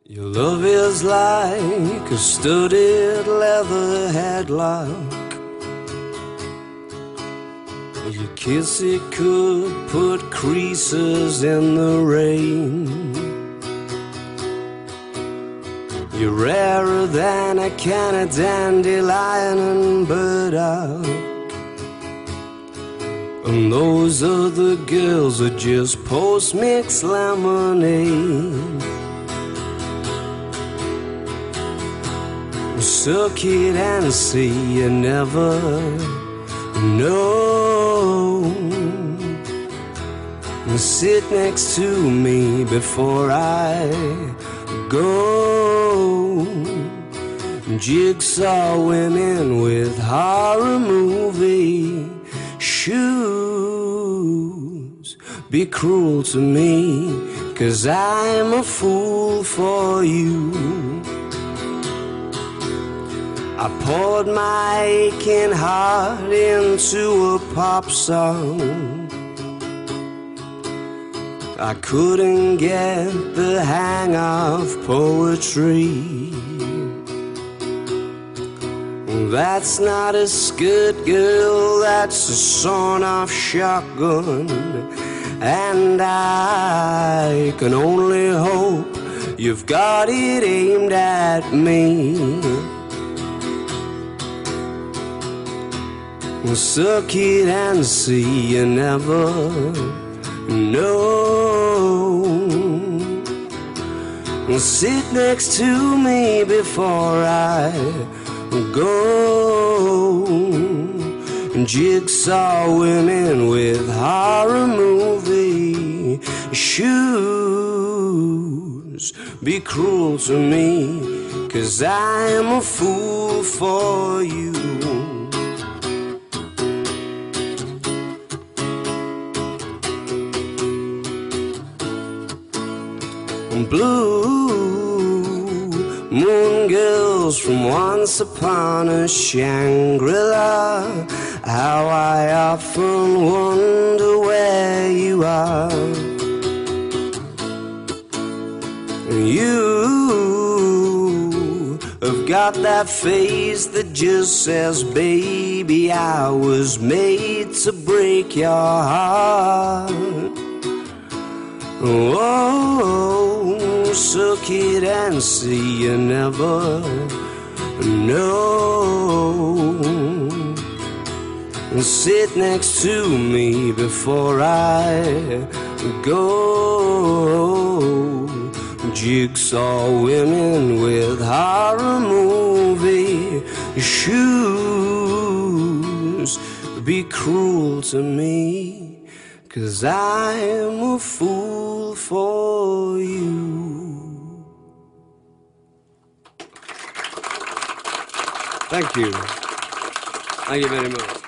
Your love is like a studded leather headlock. Your kiss, it could put creases in the rain. You're rarer than a can of dandelion and burdock. And those other girls are just post-mixed lemonade. Suck it and see, you never know. Sit next to me before I go. Jigsaw women with horror movie shoes. Be cruel to me, 'cause I'm a fool for you. I poured my aching heart into a pop song. I couldn't get the hang of poetry. That's not a skirt, girl, that's a sawn-off shotgun. And I can only hope you've got it aimed at me. Suck it and see, you never know. Sit next to me before I go. Jigsaw women with horror movie shoes. Be cruel to me, 'cause I'm a fool for you. Blue moon girls from once upon a Shangri-La. How I often wonder where you are. You have got that face that just says, baby, I was made to break your heart. Oh, suck it and see, you never know. Sit next to me before I go. Jigsaw women with horror movie shoes. Be cruel to me, 'cause I'm a fool for you. Thank you. Thank you very much.